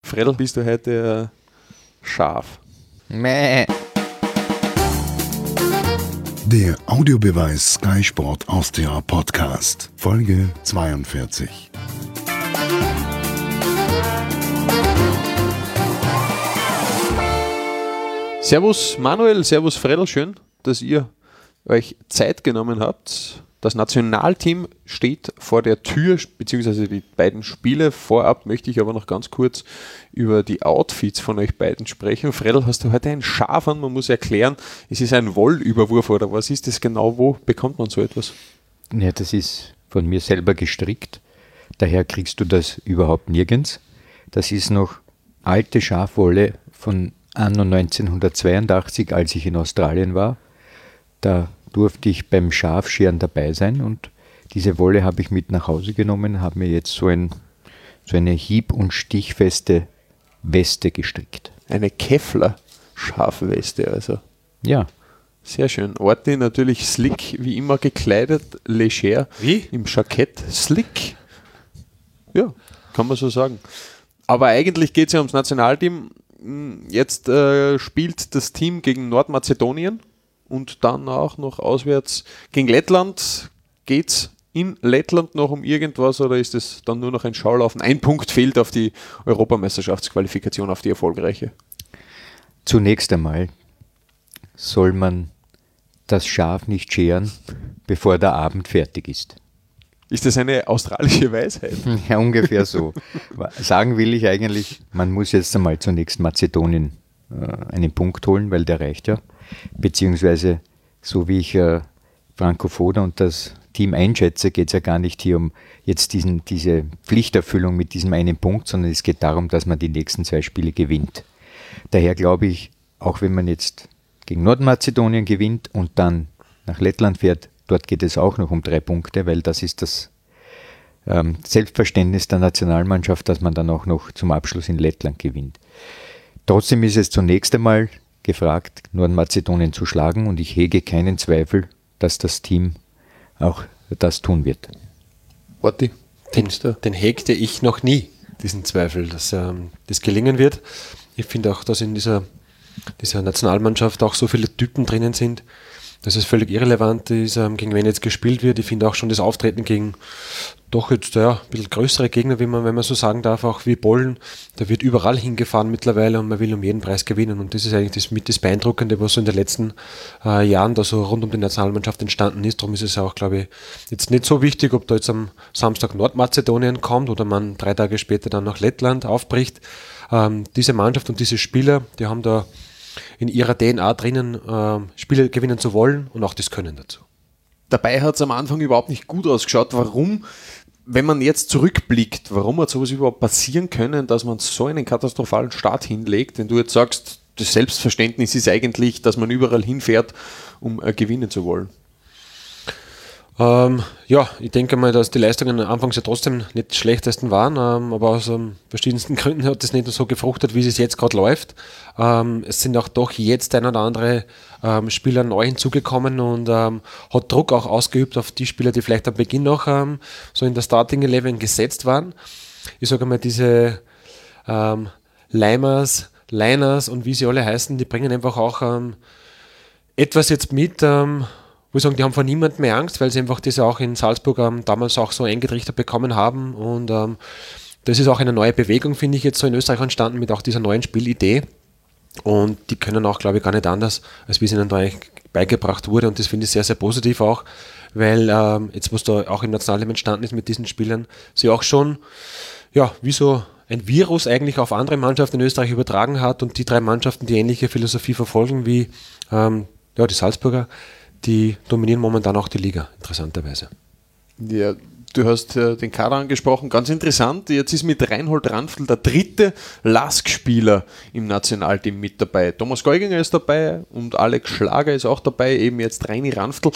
Fredl, bist du heute Schaf? Mäh. Der Audiobeweis Sky Sport Austria Podcast, Folge 42. Servus Manuel, servus Fredl, schön, dass ihr euch Zeit genommen habt. Das Nationalteam steht vor der Tür, beziehungsweise die beiden Spiele. Vorab möchte ich aber noch ganz kurz über die Outfits von euch beiden sprechen. Fredl, hast du heute ein Schaf an? Man muss erklären, es ist ein Wollüberwurf oder was ist das genau? Wo bekommt man so etwas? Ja, das ist von mir selber gestrickt. Daher kriegst du das überhaupt nirgends. Das ist noch alte Schafwolle von anno 1982, als ich in Australien war. Da durfte ich beim Schafscheren dabei sein und diese Wolle habe ich mit nach Hause genommen, habe mir jetzt so eine hieb- und stichfeste Weste gestrickt. Eine Kevlar-Schafweste also. Ja. Sehr schön. Orti natürlich slick, wie immer gekleidet, leger. Wie? Im Jackett slick. Ja, kann man so sagen. Aber eigentlich geht es ja ums Nationalteam. Jetzt spielt das Team gegen Nordmazedonien. Und dann auch noch auswärts gegen Lettland. Geht es in Lettland noch um irgendwas oder ist es dann nur noch ein Schaulaufen? Ein Punkt fehlt auf die Europameisterschaftsqualifikation, auf die erfolgreiche. Zunächst einmal soll man das Schaf nicht scheren, bevor der Abend fertig ist. Ist das eine australische Weisheit? Ja, ungefähr so. Sagen will ich eigentlich, man muss jetzt einmal zunächst Mazedonien einen Punkt holen, weil der reicht ja. Beziehungsweise, so wie ich Franco Foda und das Team einschätze, geht es ja gar nicht hier um jetzt diese Pflichterfüllung mit diesem einen Punkt, sondern es geht darum, dass man die nächsten 2 Spiele gewinnt. Daher glaube ich, auch wenn man jetzt gegen Nordmazedonien gewinnt und dann nach Lettland fährt, dort geht es auch noch um 3 Punkte, weil das ist das Selbstverständnis der Nationalmannschaft, dass man dann auch noch zum Abschluss in Lettland gewinnt. Trotzdem ist es zunächst einmal gefragt, Nordmazedonien zu schlagen und ich hege keinen Zweifel, dass das Team auch das tun wird. Orti, Den hegte ich noch nie, diesen Zweifel, dass das gelingen wird. Ich finde auch, dass in dieser Nationalmannschaft auch so viele Typen drinnen sind, dass es völlig irrelevant ist, gegen wen jetzt gespielt wird. Ich finde auch schon das Auftreten gegen doch jetzt ein bisschen größere Gegner, wenn man so sagen darf, auch wie Polen, da wird überall hingefahren mittlerweile und man will um jeden Preis gewinnen. Und das ist eigentlich das Beeindruckende, was so in den letzten Jahren da so rund um die Nationalmannschaft entstanden ist. Darum ist es auch, glaube ich, jetzt nicht so wichtig, ob da jetzt am Samstag Nordmazedonien kommt oder man 3 Tage später dann nach Lettland aufbricht. Diese Mannschaft und diese Spieler, die haben da in ihrer DNA drinnen, Spiele gewinnen zu wollen und auch das Können dazu. Dabei hat es am Anfang überhaupt nicht gut ausgeschaut. Warum, wenn man jetzt zurückblickt, warum hat sowas überhaupt passieren können, dass man so einen katastrophalen Start hinlegt, wenn du jetzt sagst, das Selbstverständnis ist eigentlich, dass man überall hinfährt, um gewinnen zu wollen? Ja, ich denke mal, dass die Leistungen anfangs ja trotzdem nicht die schlechtesten waren, aber aus verschiedensten Gründen hat das nicht so gefruchtet, wie es jetzt gerade läuft. Es sind auch doch jetzt ein oder andere Spieler neu hinzugekommen und hat Druck auch ausgeübt auf die Spieler, die vielleicht am Beginn noch so in der Starting 11 gesetzt waren. Ich sage mal, diese Liners und wie sie alle heißen, die bringen einfach auch etwas jetzt mit, wo ich sagen, die haben vor niemandem mehr Angst, weil sie einfach das auch in Salzburg damals auch so eingetrichtert bekommen haben und das ist auch eine neue Bewegung, finde ich, jetzt so in Österreich entstanden mit auch dieser neuen Spielidee und die können auch, glaube ich, gar nicht anders, als wie es ihnen da eigentlich beigebracht wurde und das finde ich sehr, sehr positiv auch, weil jetzt, was da auch im Nationalteam entstanden ist mit diesen Spielern, sie auch schon, ja, wie so ein Virus eigentlich auf andere Mannschaften in Österreich übertragen hat und die 3 Mannschaften, die ähnliche Philosophie verfolgen wie die Salzburger, die dominieren momentan auch die Liga, interessanterweise. Ja, du hast den Kader angesprochen, ganz interessant. Jetzt ist mit Reinhold Ranftl der 3. LASK-Spieler im Nationalteam mit dabei. Thomas Geuginger ist dabei und Alex Schlager ist auch dabei, eben jetzt Reini Ranftl.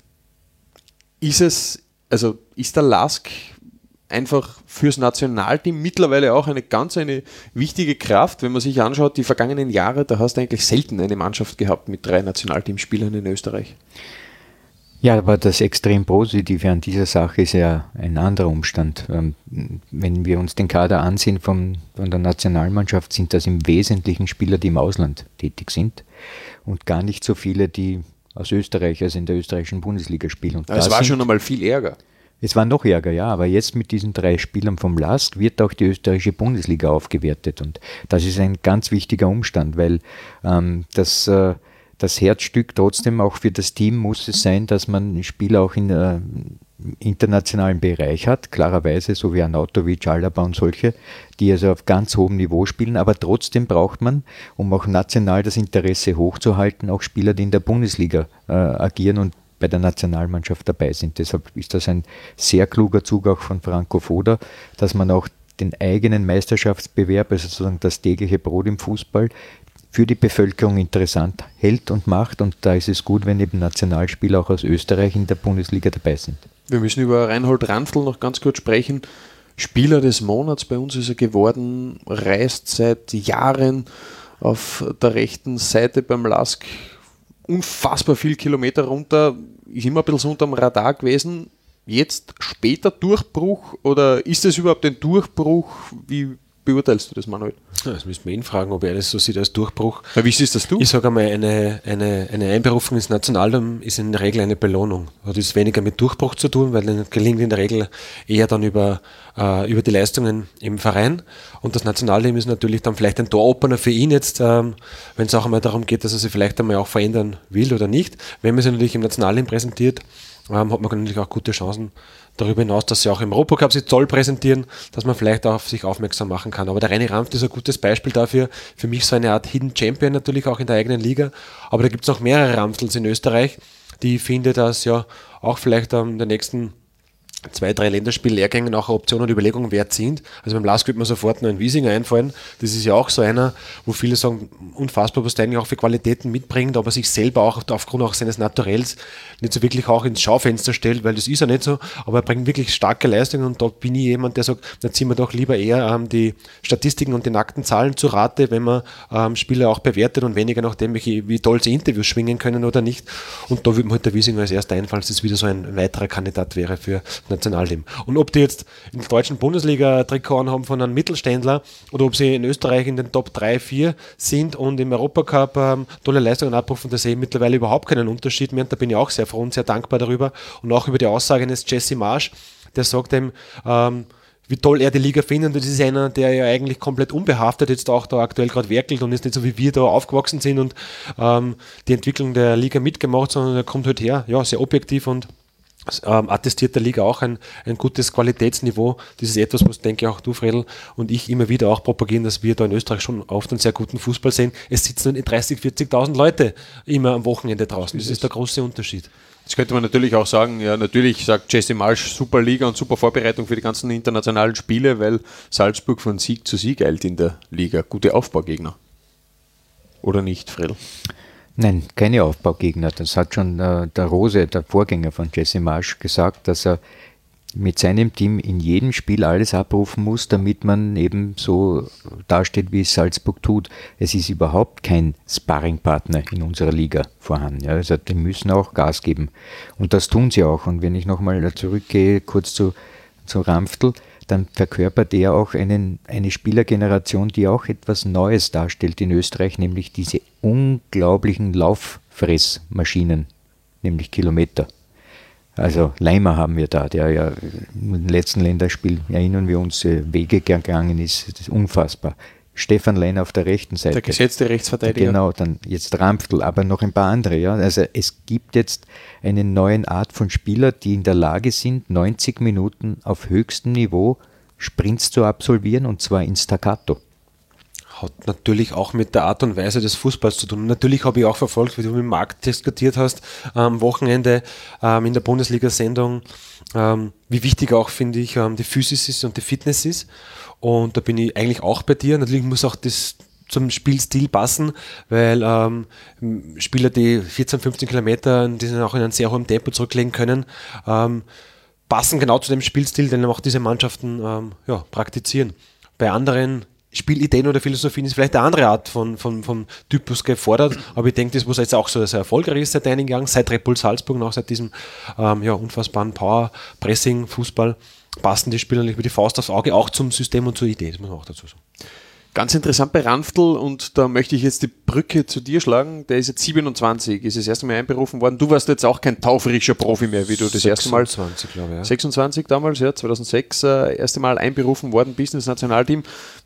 Ist der LASK einfach fürs Nationalteam mittlerweile auch eine wichtige Kraft, wenn man sich anschaut, die vergangenen Jahre, da hast du eigentlich selten eine Mannschaft gehabt mit 3 Nationalteamspielern in Österreich. Ja, aber das extrem Positive an dieser Sache ist ja ein anderer Umstand. Wenn wir uns den Kader ansehen von der Nationalmannschaft, sind das im Wesentlichen Spieler, die im Ausland tätig sind und gar nicht so viele, die aus Österreich, also in der österreichischen Bundesliga spielen. Und es war schon einmal viel Ärger. Es war noch ärger, ja, aber jetzt mit diesen 3 Spielern vom LASK wird auch die österreichische Bundesliga aufgewertet und das ist ein ganz wichtiger Umstand, weil das Herzstück trotzdem auch für das Team muss es sein, dass man Spieler auch im internationalen Bereich hat, klarerweise, so wie Arnautovic, Alaba und solche, die also auf ganz hohem Niveau spielen, aber trotzdem braucht man, um auch national das Interesse hochzuhalten, auch Spieler, die in der Bundesliga agieren und bei der Nationalmannschaft dabei sind. Deshalb ist das ein sehr kluger Zug auch von Franco Foda, dass man auch den eigenen Meisterschaftsbewerb, also sozusagen das tägliche Brot im Fußball, für die Bevölkerung interessant hält und macht. Und da ist es gut, wenn eben Nationalspieler auch aus Österreich in der Bundesliga dabei sind. Wir müssen über Reinhold Ranftl noch ganz kurz sprechen. Spieler des Monats bei uns ist er geworden, reist seit Jahren auf der rechten Seite beim LASK unfassbar viel Kilometer runter, ist immer ein bisschen so unterm Radar gewesen. Jetzt später Durchbruch oder ist es überhaupt ein Durchbruch? Wie beurteilst du das, Manuel? Ja, das müssen wir ihn fragen, ob er das so sieht als Durchbruch. Ja, wie siehst das du? Ich sage einmal, eine Einberufung ins Nationalteam ist in der Regel eine Belohnung. Hat ist weniger mit Durchbruch zu tun, weil dann gelingt in der Regel eher dann über die Leistungen im Verein. Und das Nationalteam ist natürlich dann vielleicht ein Door-Opener für ihn jetzt, wenn es auch einmal darum geht, dass er sich vielleicht einmal auch verändern will oder nicht. Wenn man sich natürlich im Nationalteam präsentiert, hat man natürlich auch gute Chancen darüber hinaus, dass sie auch im Europacup sich toll präsentieren, dass man vielleicht auf sich aufmerksam machen kann. Aber der Reini Ranftl ist ein gutes Beispiel dafür. Für mich so eine Art Hidden Champion natürlich auch in der eigenen Liga. Aber da gibt es noch mehrere Ranftls in Österreich, die ich finde, dass ja auch vielleicht der nächsten 2-3 Länderspiel-Lehrgängen auch eine Option und Überlegung wert sind. Also beim LASK wird mir sofort noch ein Wiesinger einfallen. Das ist ja auch so einer, wo viele sagen, unfassbar, was der eigentlich auch für Qualitäten mitbringt, aber sich selber auch aufgrund auch seines Naturells nicht so wirklich auch ins Schaufenster stellt, weil das ist er nicht so, aber er bringt wirklich starke Leistungen und da bin ich jemand, der sagt, da ziehen wir doch lieber eher die Statistiken und die nackten Zahlen zu Rate, wenn man Spieler auch bewertet und weniger nach dem, wie toll sie Interviews schwingen können oder nicht. Und da würde mir halt der Wiesinger als erster einfallen, dass das wieder so ein weiterer Kandidat wäre für Nationalteam. Und ob die jetzt in der deutschen Bundesliga Trikot haben von einem Mittelständler oder ob sie in Österreich in den Top 3, 4 sind und im Europacup tolle Leistungen abrufen, da sehe ich mittlerweile überhaupt keinen Unterschied mehr und da bin ich auch sehr froh und sehr dankbar darüber und auch über die Aussage eines Jesse Marsch, der sagt ihm, wie toll er die Liga findet und das ist einer, der ja eigentlich komplett unbehaftet jetzt auch da aktuell gerade werkelt und ist nicht so wie wir da aufgewachsen sind und die Entwicklung der Liga mitgemacht, sondern er kommt halt her, ja, sehr objektiv und attestiert der Liga auch ein gutes Qualitätsniveau. Das ist etwas, was, denke ich, auch du, Fredl, und ich immer wieder auch propagieren, dass wir da in Österreich schon oft einen sehr guten Fußball sehen. Es sitzen nur 30.000, 40.000 Leute immer am Wochenende draußen. Das ist der große Unterschied. Jetzt könnte man natürlich auch sagen, ja, natürlich sagt Jesse Marsch super Liga und super Vorbereitung für die ganzen internationalen Spiele, weil Salzburg von Sieg zu Sieg eilt in der Liga. Gute Aufbaugegner. Oder nicht, Fredl? Nein, keine Aufbaugegner. Das hat schon der Rose, der Vorgänger von Jesse Marsch, gesagt, dass er mit seinem Team in jedem Spiel alles abrufen muss, damit man eben so dasteht, wie es Salzburg tut. Es ist überhaupt kein Sparringpartner in unserer Liga vorhanden. Ja. Also die müssen auch Gas geben. Und das tun sie auch. Und wenn ich nochmal zurückgehe, kurz zu Ranftl, dann verkörpert er auch eine Spielergeneration, die auch etwas Neues darstellt in Österreich, nämlich diese unglaublichen Lauffressmaschinen, nämlich Kilometer. Also Leimer haben wir da, der ja im letzten Länderspiel, erinnern wir uns, Wege gegangen ist, das ist unfassbar. Stefan Lein auf der rechten Seite. Der gesetzte Rechtsverteidiger. Genau, dann jetzt Ranftl, aber noch ein paar andere. Ja. Also es gibt jetzt eine neue Art von Spieler, die in der Lage sind, 90 Minuten auf höchstem Niveau Sprints zu absolvieren und zwar in Staccato. Hat natürlich auch mit der Art und Weise des Fußballs zu tun. Und natürlich habe ich auch verfolgt, wie du mit Marc diskutiert hast, am Wochenende in der Bundesliga-Sendung, wie wichtig auch, finde ich, die Physis ist und die Fitness ist. Und da bin ich eigentlich auch bei dir. Natürlich muss auch das zum Spielstil passen, weil Spieler, die 14, 15 Kilometer, die sind auch in einem sehr hohen Tempo zurücklegen können, passen genau zu dem Spielstil, den auch diese Mannschaften praktizieren. Bei anderen Spielideen oder Philosophien ist vielleicht eine andere Art vom Typus gefordert, aber ich denke, das was jetzt auch so sehr erfolgreich ist seit einigen Jahren, seit Red Bull Salzburg, auch seit diesem unfassbaren Power, Pressing, Fußball, passen die Spieler nicht wie die Faust aufs Auge, auch zum System und zur Idee, das muss man auch dazu sagen. Ganz interessant bei Ranftl, und da möchte ich jetzt die Brücke zu dir schlagen, der ist jetzt 27, ist das erste Mal einberufen worden. Du warst jetzt auch kein taufrischer Profi mehr, wie du das erste Mal... 26, glaube ich. Ja. 26 damals, ja, 2006, erste Mal einberufen worden, Business-Nationalteam.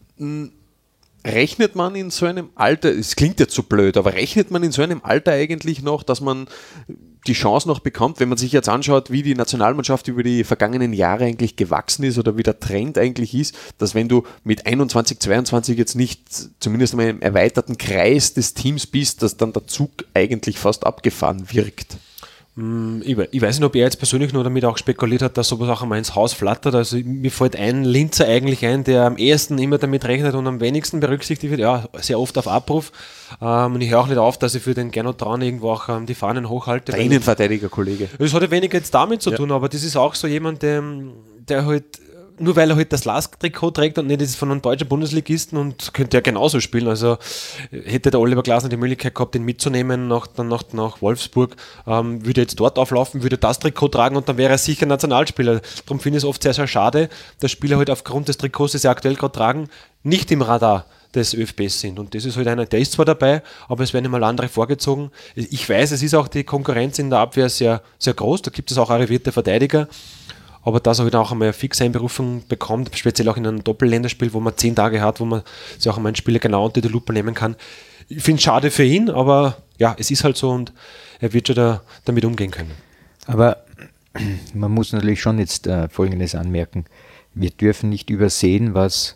Rechnet man in so einem Alter, es klingt jetzt so blöd, aber rechnet man in so einem Alter eigentlich noch, dass man die Chance noch bekommt, wenn man sich jetzt anschaut, wie die Nationalmannschaft über die vergangenen Jahre eigentlich gewachsen ist oder wie der Trend eigentlich ist, dass wenn du mit 21, 22 jetzt nicht zumindest mal im erweiterten Kreis des Teams bist, dass dann der Zug eigentlich fast abgefahren wirkt? Ich weiß nicht, ob er jetzt persönlich nur damit auch spekuliert hat, dass sowas auch einmal ins Haus flattert. Also mir fällt ein Linzer eigentlich ein, der am ehesten immer damit rechnet und am wenigsten berücksichtigt wird. Ja, sehr oft auf Abruf. Und ich höre auch nicht auf, dass ich für den Gernot Traun irgendwo auch die Fahnen hochhalte. Der Innenverteidiger-Kollege. Das hat ja weniger jetzt damit zu tun, aber das ist auch so jemand, der halt, nur weil er halt das LASK-Trikot trägt und nicht das von einem deutschen Bundesligisten, und könnte ja genauso spielen. Also hätte der Oliver Glasner die Möglichkeit gehabt, ihn mitzunehmen nach Wolfsburg, würde jetzt dort auflaufen, würde das Trikot tragen und dann wäre er sicher Nationalspieler. Darum finde ich es oft sehr, sehr schade, dass Spieler halt aufgrund des Trikots, das sie aktuell gerade tragen, nicht im Radar des ÖFBs sind. Und das ist halt einer, der ist zwar dabei, aber es werden immer andere vorgezogen. Ich weiß, es ist auch die Konkurrenz in der Abwehr sehr, sehr groß, da gibt es auch arrivierte Verteidiger. Aber dass er halt auch einmal eine Fix-Einberufung bekommt, speziell auch in einem Doppelländerspiel, wo man 10 Tage hat, wo man sich auch einmal einen Spieler genau unter die Lupe nehmen kann. Ich finde es schade für ihn, aber ja, es ist halt so und er wird schon damit umgehen können. Aber man muss natürlich schon jetzt Folgendes anmerken. Wir dürfen nicht übersehen, was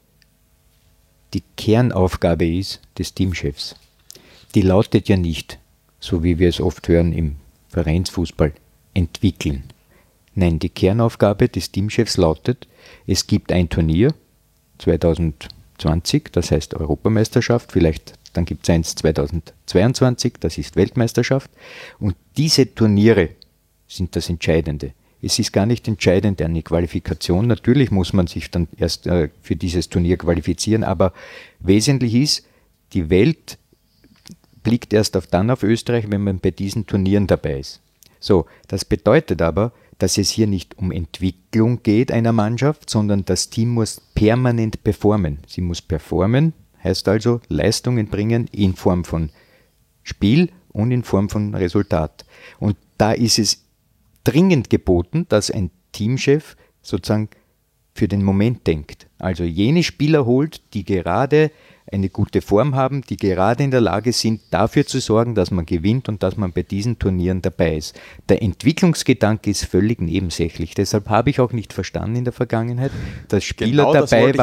die Kernaufgabe ist des Teamchefs. Die lautet ja nicht, so wie wir es oft hören im Vereinsfußball, entwickeln. Nein, die Kernaufgabe des Teamchefs lautet, es gibt ein Turnier 2020, das heißt Europameisterschaft, vielleicht dann gibt es eins 2022, das ist Weltmeisterschaft, und diese Turniere sind das Entscheidende. Es ist gar nicht entscheidend eine Qualifikation, natürlich muss man sich dann erst für dieses Turnier qualifizieren, aber wesentlich ist, die Welt blickt erst dann auf Österreich, wenn man bei diesen Turnieren dabei ist. So, das bedeutet aber, dass es hier nicht um Entwicklung geht einer Mannschaft, sondern das Team muss permanent performen. Sie muss performen, heißt also Leistungen bringen in Form von Spiel und in Form von Resultat. Und da ist es dringend geboten, dass ein Teamchef sozusagen für den Moment denkt. Also jene Spieler holt, die gerade eine gute Form haben, die gerade in der Lage sind, dafür zu sorgen, dass man gewinnt und dass man bei diesen Turnieren dabei ist. Der Entwicklungsgedanke ist völlig nebensächlich. Deshalb habe ich auch nicht verstanden in der Vergangenheit, dass Spieler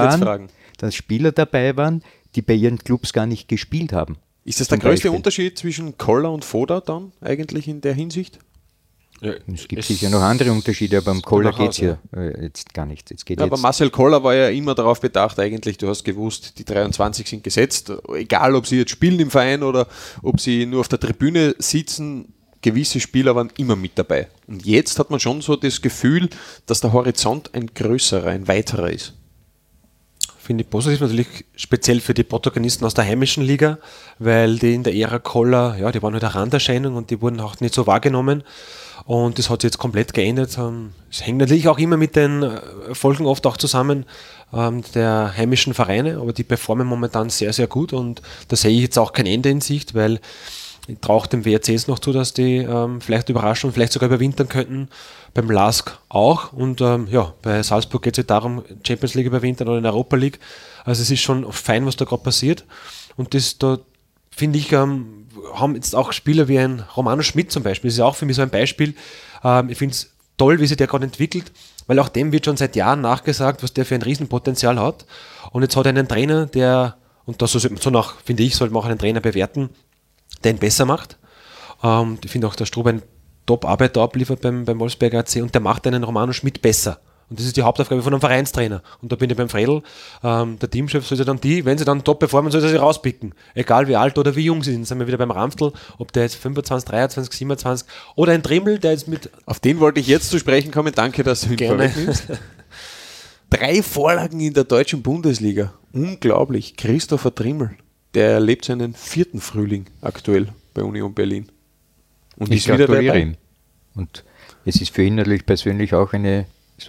dabei waren, die bei ihren Clubs gar nicht gespielt haben. Ist das der größte Unterschied zwischen Koller und Foda dann eigentlich in der Hinsicht? Ja, es gibt sicher noch andere Unterschiede, aber beim Koller geht es ja jetzt gar nicht. Aber Marcel Koller war ja immer darauf bedacht, eigentlich, du hast gewusst, die 23 sind gesetzt, egal ob sie jetzt spielen im Verein oder ob sie nur auf der Tribüne sitzen, gewisse Spieler waren immer mit dabei. Und jetzt hat man schon so das Gefühl, dass der Horizont ein größerer, ein weiterer ist. Finde ich positiv, natürlich speziell für die Protagonisten aus der heimischen Liga, weil die in der Ära Koller, ja, die waren halt eine Randerscheinung und die wurden auch nicht so wahrgenommen. Und das hat sich jetzt komplett geändert. Es hängt natürlich auch immer mit den Erfolgen oft auch zusammen der heimischen Vereine, aber die performen momentan sehr, sehr gut und da sehe ich jetzt auch kein Ende in Sicht, weil ich traue dem WRCs noch zu, dass die vielleicht überraschen und vielleicht sogar überwintern könnten. Beim LASK auch und bei Salzburg geht es halt darum, Champions League überwintern oder in der Europa League. Also es ist schon fein, was da gerade passiert und das da finde ich, haben jetzt auch Spieler wie ein Romano Schmidt zum Beispiel, das ist ja auch für mich so ein Beispiel. Ich finde es toll, wie sich der gerade entwickelt, weil auch dem wird schon seit Jahren nachgesagt, was der für ein Riesenpotenzial hat. Und jetzt hat er einen Trainer, der, und das so nach, finde ich, sollte man auch einen Trainer bewerten, der ihn besser macht. Ich finde auch, der Strub ein Top-Arbeit abliefert beim Wolfsberger AC und der macht einen Romano Schmidt besser. Und das ist die Hauptaufgabe von einem Vereinstrainer. Und da bin ich beim Fredl. Der Teamchef soll sich dann wenn sie dann top performen, soll er sie rauspicken. Egal wie alt oder wie jung sie sind. Sind wir wieder beim Ranftl, ob der jetzt 25, 23, 27 oder ein Trimmel, der jetzt mit... Auf den wollte ich jetzt zu sprechen kommen. Danke, dass du ihn gerne vorwegnimmst. 3 Vorlagen in der deutschen Bundesliga. Unglaublich. Christopher Trimmel, der erlebt seinen 4. Frühling aktuell bei Union Berlin. Und Ich gratuliere ihm. Und es ist für ihn natürlich persönlich auch ein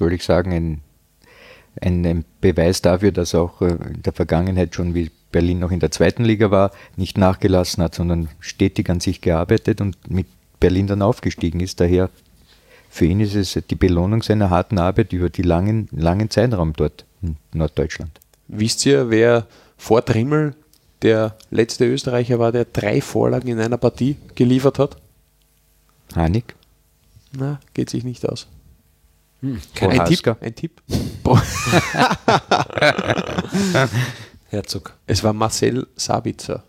Beweis dafür, dass er auch in der Vergangenheit schon, wie Berlin noch in der 2. Liga war, nicht nachgelassen hat, sondern stetig an sich gearbeitet und mit Berlin dann aufgestiegen ist. Daher für ihn ist es die Belohnung seiner harten Arbeit über die langen Zeitraum dort in Norddeutschland. Wisst ihr, wer vor Trimmel der letzte Österreicher war, der 3 Vorlagen in einer Partie geliefert hat? Hanik? Na, geht sich nicht aus. Prohaska? Ein Tipp? Herzog. Es war Marcel Sabitzer.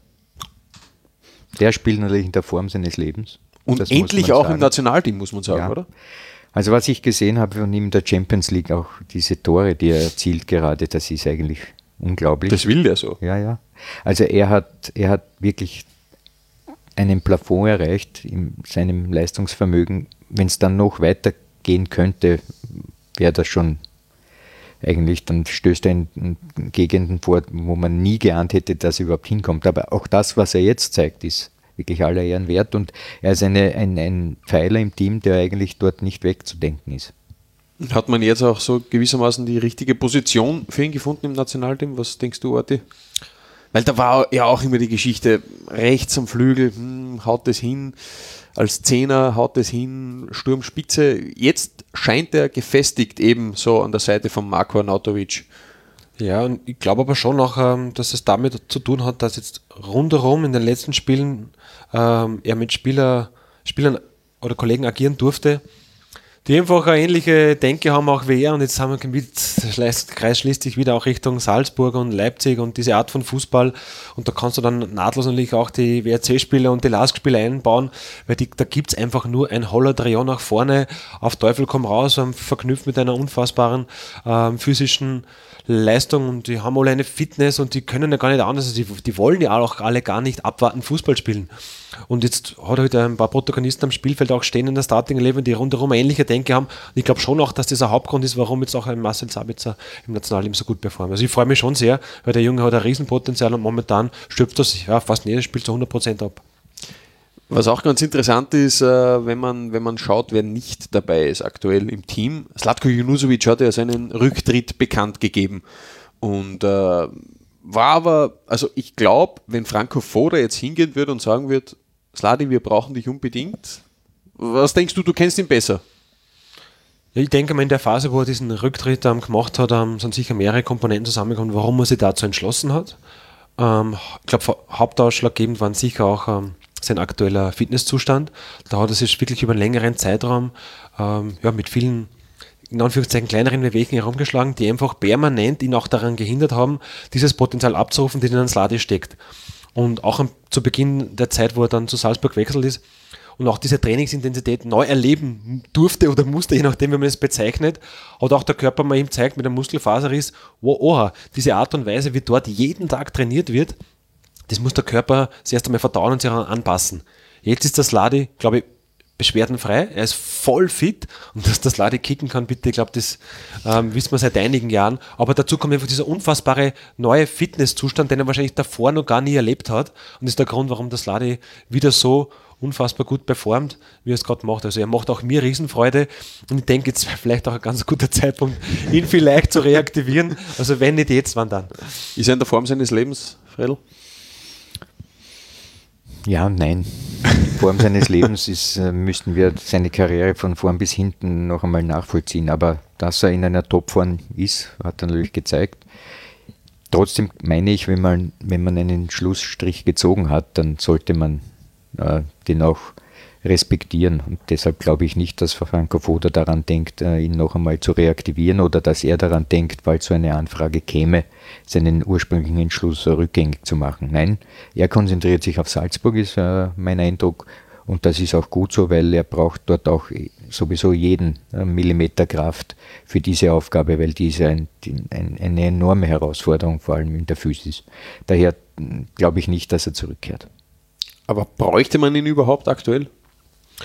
Der spielt natürlich in der Form seines Lebens. Und Das muss endlich man auch sagen. im Nationalteam, muss man sagen, Ja. oder? Also was ich gesehen habe von ihm in der Champions League, auch diese Tore, die er erzielt gerade, das ist eigentlich unglaublich. Das will der so. Ja. Also er hat wirklich einen Plafond erreicht in seinem Leistungsvermögen. Wenn es dann noch weitergehen könnte, wäre das schon eigentlich, dann stößt er in Gegenden vor, wo man nie geahnt hätte, dass er überhaupt hinkommt. Aber auch das, was er jetzt zeigt, ist wirklich aller Ehren wert und er ist ein Pfeiler im Team, der eigentlich dort nicht wegzudenken ist. Hat man jetzt auch so gewissermaßen die richtige Position für ihn gefunden im Nationalteam? Was denkst du, Orti? Weil da war ja auch immer die Geschichte, rechts am Flügel, haut es hin, als Zehner haut es hin, Sturmspitze. Jetzt scheint er gefestigt eben so an der Seite von Marko Arnautovic. Ja, und ich glaube aber schon auch, dass es damit zu tun hat, dass jetzt rundherum in den letzten Spielen er mit Spielern oder Kollegen agieren durfte, die einfach eine ähnliche Denke haben auch wie er, und jetzt haben wir der Kreis schließt sich wieder auch Richtung Salzburg und Leipzig und diese Art von Fußball, und da kannst du dann nahtlos natürlich auch die WRC-Spieler und die LASK-Spieler einbauen, weil da gibt es einfach nur ein Holodrion nach vorne, auf Teufel komm raus, verknüpft mit einer unfassbaren physischen Leistung, und die haben alle eine Fitness und die können ja gar nicht anders, also die wollen ja auch alle gar nicht abwarten Fußball spielen. Und jetzt hat er halt ein paar Protagonisten am Spielfeld auch stehen in der Starting 11, die rundherum eine ähnliche Denke haben. Und ich glaube schon auch, dass das ein Hauptgrund ist, warum jetzt auch ein Marcel Sabitzer im Nationalteam so gut performt. Also ich freue mich schon sehr, weil der Junge hat ein Riesenpotenzial und momentan schöpft das fast jedes Spiel zu 100% ab. Was auch ganz interessant ist, wenn man schaut, wer nicht dabei ist aktuell im Team. Zlatko Junusovic hat ja seinen Rücktritt bekannt gegeben und war aber, also ich glaube, wenn Franco Foda jetzt hingehen würde und sagen würde, Sladi, wir brauchen dich unbedingt, was denkst du, du kennst ihn besser? Ja, ich denke mal, in der Phase, wo er diesen Rücktritt gemacht hat, sind sicher mehrere Komponenten zusammengekommen, warum er sich dazu entschlossen hat. Ich glaube, hauptausschlaggebend waren sicher auch sein aktueller Fitnesszustand. Da hat er sich wirklich über einen längeren Zeitraum mit vielen, in Anführungszeichen, kleineren Bewegungen herumgeschlagen, die einfach permanent ihn auch daran gehindert haben, dieses Potenzial abzurufen, das in einem Sladi steckt. Und auch zu Beginn der Zeit, wo er dann zu Salzburg gewechselt ist und auch diese Trainingsintensität neu erleben durfte oder musste, je nachdem, wie man es bezeichnet, hat auch der Körper mal ihm gezeigt mit einem Muskelfaserriss, diese Art und Weise, wie dort jeden Tag trainiert wird, das muss der Körper zuerst einmal verdauen und sich anpassen. Jetzt ist der Sladi, glaube ich, beschwerdenfrei, er ist voll fit, und dass der Sladi kicken kann, bitte, ich glaube, das wissen wir seit einigen Jahren, aber dazu kommt einfach dieser unfassbare neue Fitnesszustand, den er wahrscheinlich davor noch gar nie erlebt hat, und das ist der Grund, warum der Sladi wieder so unfassbar gut performt, wie er es gerade macht. Also er macht auch mir Riesenfreude, und ich denke, jetzt wäre vielleicht auch ein ganz guter Zeitpunkt, ihn vielleicht zu reaktivieren, also wenn nicht jetzt, wann dann? Ist er in der Form seines Lebens, Fredl? Ja und nein. In Form seines Lebens müssten wir seine Karriere von vorn bis hinten noch einmal nachvollziehen. Aber dass er in einer Topform ist, hat er natürlich gezeigt. Trotzdem meine ich, wenn man einen Schlussstrich gezogen hat, dann sollte man den auch respektieren. Und deshalb glaube ich nicht, dass Franco Foda daran denkt, ihn noch einmal zu reaktivieren, oder dass er daran denkt, falls so eine Anfrage käme, seinen ursprünglichen Entschluss rückgängig zu machen. Nein, er konzentriert sich auf Salzburg, ist mein Eindruck, und das ist auch gut so, weil er braucht dort auch sowieso jeden Millimeter Kraft für diese Aufgabe, weil die ist eine enorme Herausforderung, vor allem in der Physis. Daher glaube ich nicht, dass er zurückkehrt. Aber bräuchte man ihn überhaupt aktuell?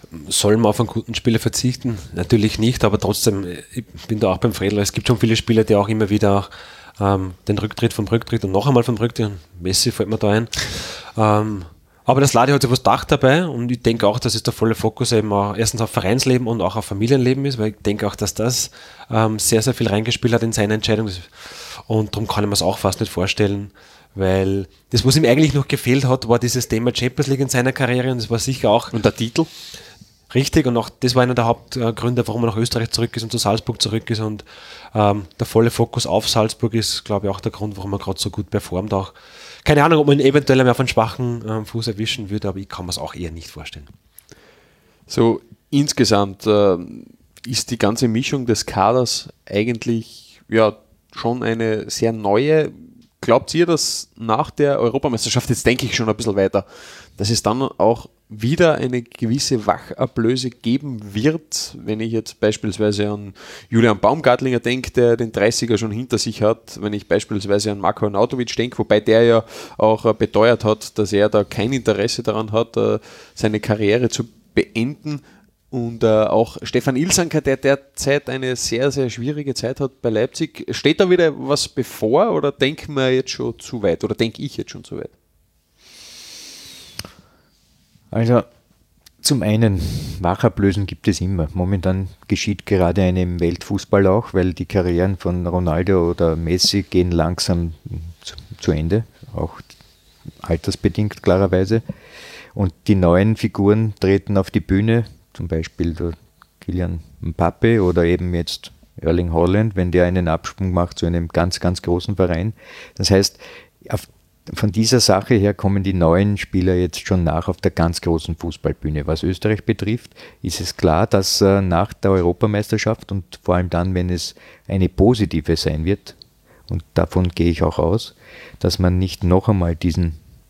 Soll man auf einen guten Spieler verzichten? Natürlich nicht, aber trotzdem, ich bin da auch beim Fredl. Es gibt schon viele Spieler, die auch immer wieder den Rücktritt vom Rücktritt und noch einmal vom Rücktritt, Messi fällt mir da ein. Aber das Ladi hat sich was gedacht dabei und ich denke auch, dass es der volle Fokus eben auch erstens auf Vereinsleben und auch auf Familienleben ist, weil ich denke auch, dass das sehr, sehr viel reingespielt hat in seine Entscheidung und darum kann ich mir es auch fast nicht vorstellen, weil das, was ihm eigentlich noch gefehlt hat, war dieses Thema Champions League in seiner Karriere und das war sicher auch... Und der Titel? Richtig, und auch das war einer der Hauptgründe, warum er nach Österreich zurück ist und zu Salzburg zurück ist und der volle Fokus auf Salzburg ist, glaube ich, auch der Grund, warum er gerade so gut performt auch. Keine Ahnung, ob man ihn eventuell mehr auf einen schwachen Fuß erwischen würde, aber ich kann mir es auch eher nicht vorstellen. So insgesamt ist die ganze Mischung des Kaders eigentlich ja schon eine sehr neue. Glaubt ihr, dass nach der Europameisterschaft, jetzt denke ich schon ein bisschen weiter, dass es dann auch wieder eine gewisse Wachablöse geben wird, wenn ich jetzt beispielsweise an Julian Baumgartlinger denke, der den 30er schon hinter sich hat, wenn ich beispielsweise an Marko Arnautovic denke, wobei der ja auch beteuert hat, dass er da kein Interesse daran hat, seine Karriere zu beenden. Und auch Stefan Ilsanker, der derzeit eine sehr, sehr schwierige Zeit hat bei Leipzig. Steht da wieder was bevor oder denken wir jetzt schon zu weit oder denke ich jetzt schon zu weit? Also zum einen, Wachablösen gibt es immer. Momentan geschieht gerade eine im Weltfußball auch, weil die Karrieren von Ronaldo oder Messi gehen langsam zu Ende, auch altersbedingt klarerweise. Und die neuen Figuren treten auf die Bühne, zum Beispiel der Kylian Mbappé oder eben jetzt Erling Haaland, wenn der einen Absprung macht zu einem ganz, ganz großen Verein. Das heißt, von dieser Sache her kommen die neuen Spieler jetzt schon nach auf der ganz großen Fußballbühne. Was Österreich betrifft, ist es klar, dass nach der Europameisterschaft und vor allem dann, wenn es eine positive sein wird, und davon gehe ich auch aus, dass man nicht noch einmal diesen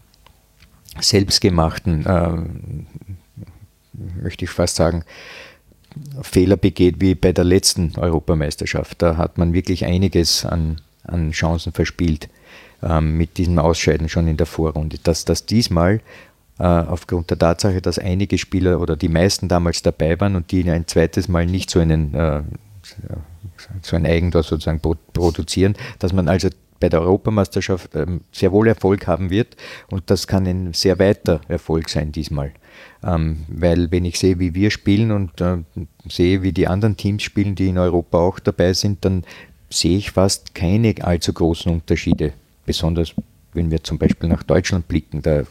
selbstgemachten, möchte ich fast sagen, Fehler begeht wie bei der letzten Europameisterschaft. Da hat man wirklich einiges an Chancen verspielt mit diesem Ausscheiden schon in der Vorrunde. Dass das diesmal aufgrund der Tatsache, dass einige Spieler oder die meisten damals dabei waren und die ein zweites Mal nicht so ein Eigentor sozusagen produzieren, dass man also bei der Europameisterschaft sehr wohl Erfolg haben wird und das kann ein sehr weiter Erfolg sein diesmal. Weil wenn ich sehe, wie wir spielen und sehe, wie die anderen Teams spielen, die in Europa auch dabei sind, dann sehe ich fast keine allzu großen Unterschiede. Besonders wenn wir zum Beispiel nach Deutschland blicken, die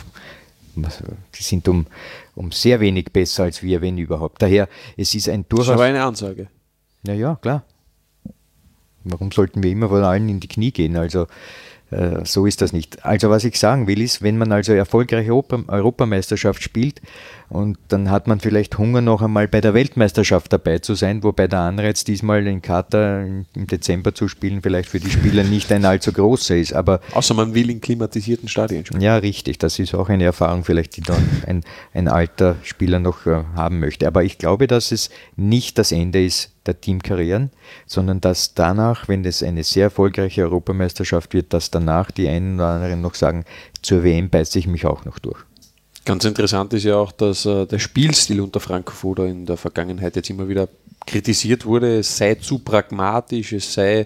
sind um sehr wenig besser als wir, wenn überhaupt. Daher, es ist ein durchaus... Das ist aber eine Ansage. Ja, klar. Warum sollten wir immer von allen in die Knie gehen? Also so ist das nicht. Also was ich sagen will ist, wenn man also erfolgreiche Europameisterschaft spielt und dann hat man vielleicht Hunger noch einmal bei der Weltmeisterschaft dabei zu sein, wobei der Anreiz diesmal in Katar im Dezember zu spielen vielleicht für die Spieler nicht ein allzu großer ist. Aber außer man will in klimatisierten Stadien spielen. Ja, richtig. Das ist auch eine Erfahrung vielleicht, die dann ein alter Spieler noch haben möchte. Aber ich glaube, dass es nicht das Ende ist der Teamkarrieren, sondern dass danach, wenn es eine sehr erfolgreiche Europameisterschaft wird, dass danach die einen oder anderen noch sagen, zur WM beiße ich mich auch noch durch. Ganz interessant ist ja auch, dass der Spielstil unter Franco Foda in der Vergangenheit jetzt immer wieder kritisiert wurde, es sei zu pragmatisch, es sei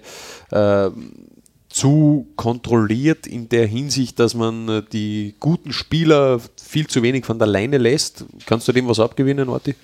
zu kontrolliert in der Hinsicht, dass man die guten Spieler viel zu wenig von der Leine lässt. Kannst du dem was abgewinnen, Orti?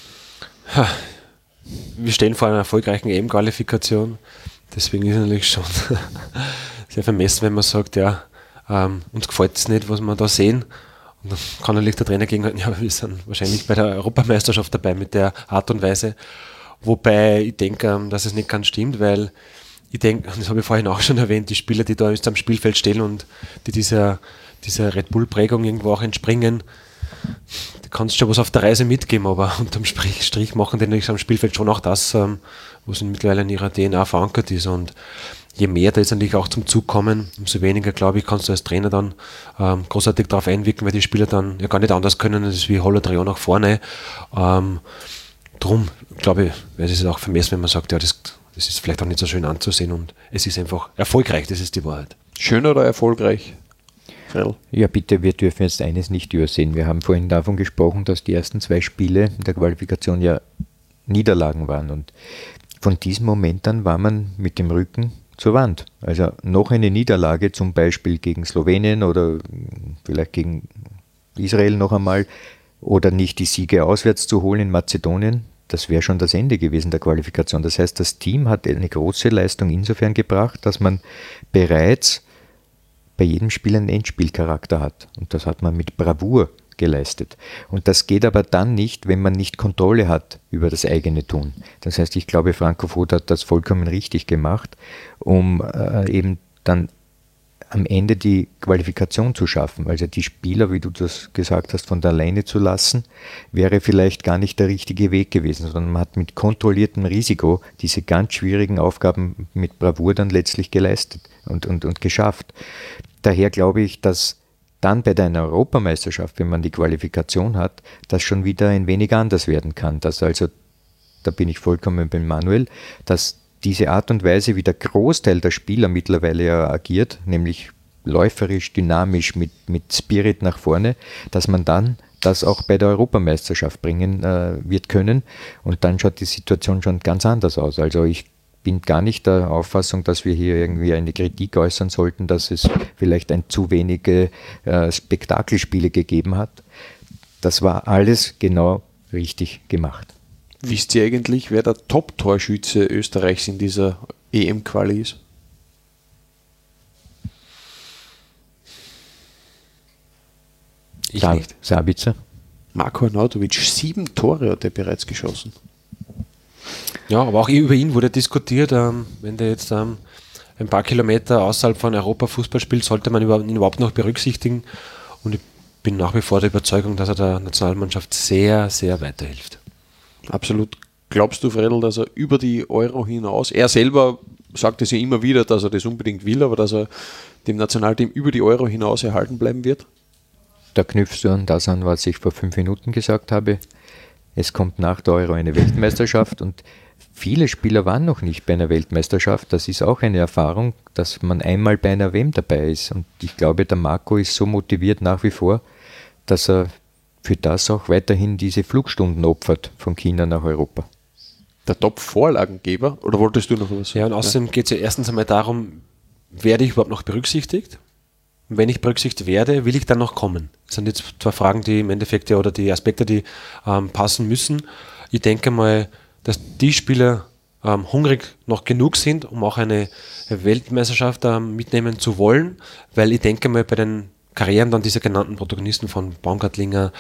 Wir stehen vor einer erfolgreichen EM-Qualifikation, deswegen ist es natürlich schon sehr vermessen, wenn man sagt, ja, uns gefällt es nicht, was wir da sehen. Und dann kann natürlich der Trainer gegenhalten, ja, wir sind wahrscheinlich bei der Europameisterschaft dabei mit der Art und Weise. Wobei ich denke, dass es nicht ganz stimmt, weil ich denke, das habe ich vorhin auch schon erwähnt, die Spieler, die da am Spielfeld stehen und die dieser Red Bull-Prägung irgendwo auch entspringen, du kannst schon was auf der Reise mitgeben, aber unterm Strich machen die natürlich am Spielfeld schon auch das, was mittlerweile in ihrer DNA verankert ist. Und je mehr da jetzt natürlich auch zum Zug kommen, umso weniger, glaube ich, kannst du als Trainer dann großartig darauf einwirken, weil die Spieler dann ja gar nicht anders können, das ist wie Holodrio nach vorne. Drum, glaube ich, es ist auch vermessen, wenn man sagt, ja, das ist vielleicht auch nicht so schön anzusehen und es ist einfach erfolgreich, das ist die Wahrheit. Schön oder erfolgreich? Fredl? Ja, bitte, wir dürfen jetzt eines nicht übersehen. Wir haben vorhin davon gesprochen, dass die ersten 2 Spiele in der Qualifikation ja Niederlagen waren. Und von diesem Moment an war man mit dem Rücken zur Wand. Also noch eine Niederlage, zum Beispiel gegen Slowenien oder vielleicht gegen Israel noch einmal, oder nicht die Siege auswärts zu holen in Mazedonien, das wäre schon das Ende gewesen der Qualifikation. Das heißt, das Team hat eine große Leistung insofern gebracht, dass man bereits bei jedem Spiel einen Endspielcharakter hat. Und das hat man mit Bravour geleistet. Und das geht aber dann nicht, wenn man nicht Kontrolle hat über das eigene Tun. Das heißt, ich glaube, Franco Foda hat das vollkommen richtig gemacht, um eben dann am Ende die Qualifikation zu schaffen. Also die Spieler, wie du das gesagt hast, von der Leine zu lassen, wäre vielleicht gar nicht der richtige Weg gewesen, sondern man hat mit kontrolliertem Risiko diese ganz schwierigen Aufgaben mit Bravour dann letztlich geleistet und geschafft. Daher glaube ich, dass dann bei einer Europameisterschaft, wenn man die Qualifikation hat, das schon wieder ein wenig anders werden kann. Dass also, da bin ich vollkommen bei Manuel, dass diese Art und Weise, wie der Großteil der Spieler mittlerweile ja agiert, nämlich läuferisch, dynamisch, mit Spirit nach vorne, dass man dann das auch bei der Europameisterschaft bringen wird können. Und dann schaut die Situation schon ganz anders aus. Also ich bin gar nicht der Auffassung, dass wir hier irgendwie eine Kritik äußern sollten, dass es vielleicht ein zu wenige Spektakelspiele gegeben hat. Das war alles genau richtig gemacht. Wisst ihr eigentlich, wer der Top-Torschütze Österreichs in dieser EM-Quali ist? Ich nicht. Sabitzer. Marko Arnautovic, 7 Tore hat er bereits geschossen. Ja, aber auch über ihn wurde diskutiert, wenn der jetzt ein paar Kilometer außerhalb von Europa Fußball spielt, sollte man ihn überhaupt noch berücksichtigen. Und ich bin nach wie vor der Überzeugung, dass er der Nationalmannschaft sehr, sehr weiterhilft. Absolut. Glaubst du, Fredl, dass er über die Euro hinaus, er selber sagt es ja immer wieder, dass er das unbedingt will, aber dass er dem Nationalteam über die Euro hinaus erhalten bleiben wird? Da knüpfst du an das an, was ich vor 5 Minuten gesagt habe. Es kommt nach der Euro eine Weltmeisterschaft und viele Spieler waren noch nicht bei einer Weltmeisterschaft. Das ist auch eine Erfahrung, dass man einmal bei einer WM dabei ist. Und ich glaube, der Marco ist so motiviert nach wie vor, dass er für das auch weiterhin diese Flugstunden opfert von China nach Europa. Der Top-Vorlagengeber? Oder wolltest du noch was sagen? Ja, und außerdem geht es ja erstens einmal darum, werde ich überhaupt noch berücksichtigt? Und wenn ich berücksichtigt werde, will ich dann noch kommen? Das sind jetzt 2 Fragen, die im Endeffekt ja, oder die Aspekte, die passen müssen. Ich denke mal, dass die Spieler hungrig noch genug sind, um auch eine Weltmeisterschaft mitnehmen zu wollen, weil ich denke mal, bei den Karrieren dann dieser genannten Protagonisten von Baumgartlinger,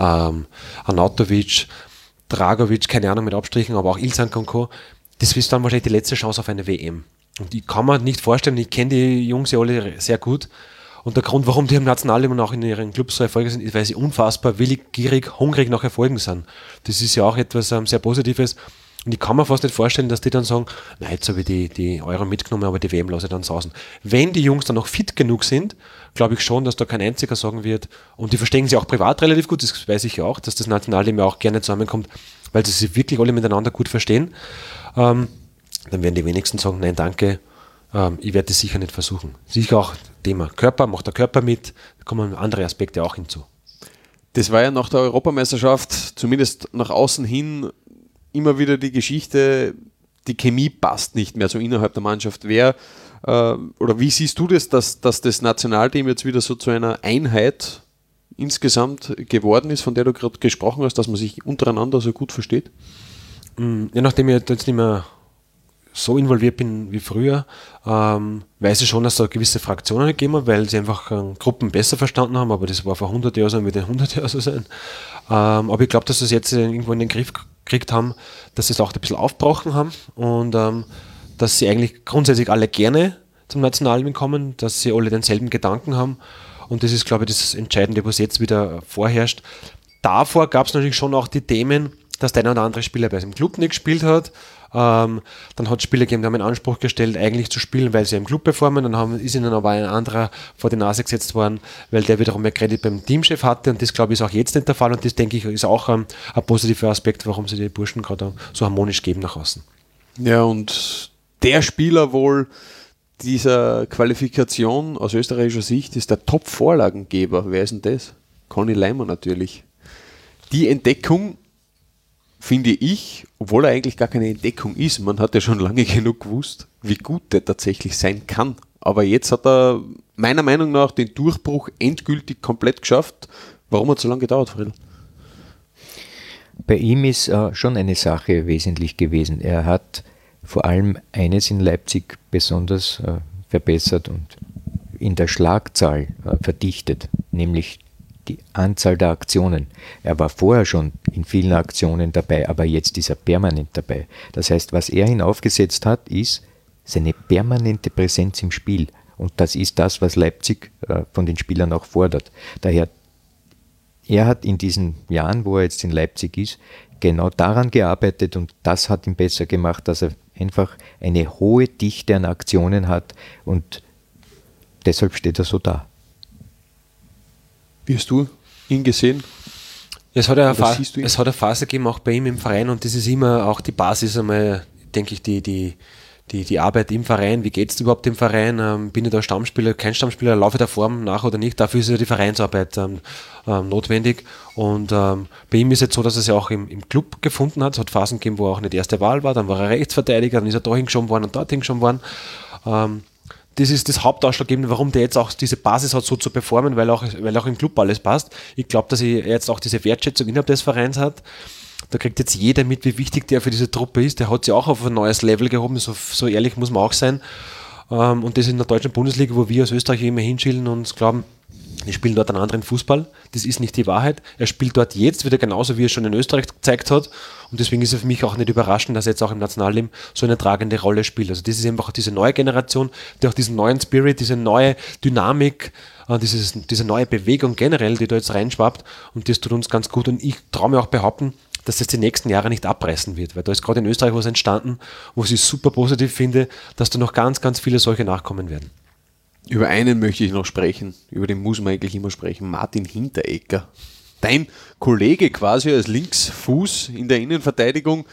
Arnautovic, Dragovic, keine Ahnung mit Abstrichen, aber auch Ilsank und Co., das ist dann wahrscheinlich die letzte Chance auf eine WM. Und ich kann mir nicht vorstellen, ich kenne die Jungs ja alle sehr gut, und der Grund, warum die im Nationalteam und auch in ihren Clubs so erfolgreich sind, ist, weil sie unfassbar willig, gierig, hungrig nach Erfolgen sind. Das ist ja auch etwas sehr Positives. Und ich kann mir fast nicht vorstellen, dass die dann sagen, na, jetzt habe ich die Euro mitgenommen, aber die WM lasse ich dann sausen. Wenn die Jungs dann noch fit genug sind, glaube ich schon, dass da kein einziger sagen wird, und die verstehen sie auch privat relativ gut, das weiß ich ja auch, dass das Nationalteam ja auch gerne zusammenkommt, weil sie sich wirklich alle miteinander gut verstehen, dann werden die wenigsten sagen, nein, danke, ich werde das sicher nicht versuchen. Sicher auch Thema Körper, macht der Körper mit, da kommen andere Aspekte auch hinzu. Das war ja nach der Europameisterschaft, zumindest nach außen hin, immer wieder die Geschichte, die Chemie passt nicht mehr so innerhalb der Mannschaft. Wer oder wie siehst du das, dass das Nationalteam jetzt wieder so zu einer Einheit insgesamt geworden ist, von der du gerade gesprochen hast, dass man sich untereinander so gut versteht? Ja, nachdem ich jetzt nicht mehr so involviert bin wie früher, weiß ich schon, dass da gewisse Fraktionen gegeben haben, weil sie einfach Gruppen besser verstanden haben, aber das war vor 100 Jahren so, wird in 100 Jahren so sein. Aber ich glaube, dass sie das jetzt irgendwo in den Griff gekriegt haben, dass sie es auch ein bisschen aufgebrochen haben und dass sie eigentlich grundsätzlich alle gerne zum Nationalteam kommen, dass sie alle denselben Gedanken haben, und das ist, glaube ich, das Entscheidende, was jetzt wieder vorherrscht. Davor gab es natürlich schon auch die Themen, dass der eine oder andere Spieler bei seinem Club nicht gespielt hat. Dann hat es Spieler gegeben, die haben in Anspruch gestellt, eigentlich zu spielen, weil sie im Club performen. Dann ist ihnen aber ein anderer vor die Nase gesetzt worden, weil der wiederum mehr Kredit beim Teamchef hatte. Und das, glaube ich, ist auch jetzt nicht der Fall. Und das, denke ich, ist auch ein positiver Aspekt, warum sie die Burschen gerade so harmonisch geben nach außen. Ja, und der Spieler wohl, dieser Qualifikation aus österreichischer Sicht ist der Top-Vorlagengeber. Wer ist denn das? Conny Leimer natürlich. Die Entdeckung, finde ich, obwohl er eigentlich gar keine Entdeckung ist, man hat ja schon lange genug gewusst, wie gut der tatsächlich sein kann. Aber jetzt hat er meiner Meinung nach den Durchbruch endgültig komplett geschafft. Warum hat es so lange gedauert, Friedl? Bei ihm ist schon eine Sache wesentlich gewesen. Er hat vor allem eines in Leipzig besonders verbessert und in der Schlagzahl verdichtet, nämlich die Anzahl der Aktionen. Er war vorher schon in vielen Aktionen dabei, aber jetzt ist er permanent dabei. Das heißt, was er hinaufgesetzt hat, ist seine permanente Präsenz im Spiel. Und das ist das, was Leipzig von den Spielern auch fordert. Daher, er hat in diesen Jahren, wo er jetzt in Leipzig ist, genau daran gearbeitet und das hat ihn besser gemacht, dass er einfach eine hohe Dichte an Aktionen hat und deshalb steht er so da. Wie hast du ihn gesehen? Es hat eine Phase gegeben, auch bei ihm im Verein, und das ist immer auch die Basis einmal, denke ich, die Arbeit im Verein. Wie geht es überhaupt im Verein? Bin ich da Stammspieler, kein Stammspieler, laufe ich der Form nach oder nicht? Dafür ist ja die Vereinsarbeit notwendig. Und bei ihm ist es jetzt so, dass er sich auch im Club gefunden hat. Es hat Phasen gegeben, wo er auch nicht erste Wahl war, dann war er Rechtsverteidiger, dann ist er da hingeschoben worden und dort hingeschoben worden. Das ist das Hauptausschlaggebende, warum der jetzt auch diese Basis hat, so zu performen, weil auch im Club alles passt. Ich glaube, dass er jetzt auch diese Wertschätzung innerhalb des Vereins hat. Da kriegt jetzt jeder mit, wie wichtig der für diese Truppe ist. Der hat sie auch auf ein neues Level gehoben, so ehrlich muss man auch sein. Und das in der deutschen Bundesliga, wo wir als Österreicher immer hinschielen und glauben, die spielen dort einen anderen Fußball. Das ist nicht die Wahrheit. Er spielt dort jetzt wieder genauso, wie er schon in Österreich gezeigt hat. Und deswegen ist es für mich auch nicht überraschend, dass er jetzt auch im Nationalteam so eine tragende Rolle spielt. Also das ist einfach diese neue Generation, die auch diesen neuen Spirit, diese neue Dynamik, diese neue Bewegung generell, die da jetzt reinschwappt. Und das tut uns ganz gut. Und ich traue mir auch behaupten, dass das die nächsten Jahre nicht abreißen wird. Weil da ist gerade in Österreich was entstanden, wo ich super positiv finde, dass da noch ganz, ganz viele solche nachkommen werden. Über einen möchte ich noch sprechen, über den muss man eigentlich immer sprechen, Martin Hinteregger. Dein Kollege quasi als Linksfuß in der Innenverteidigung,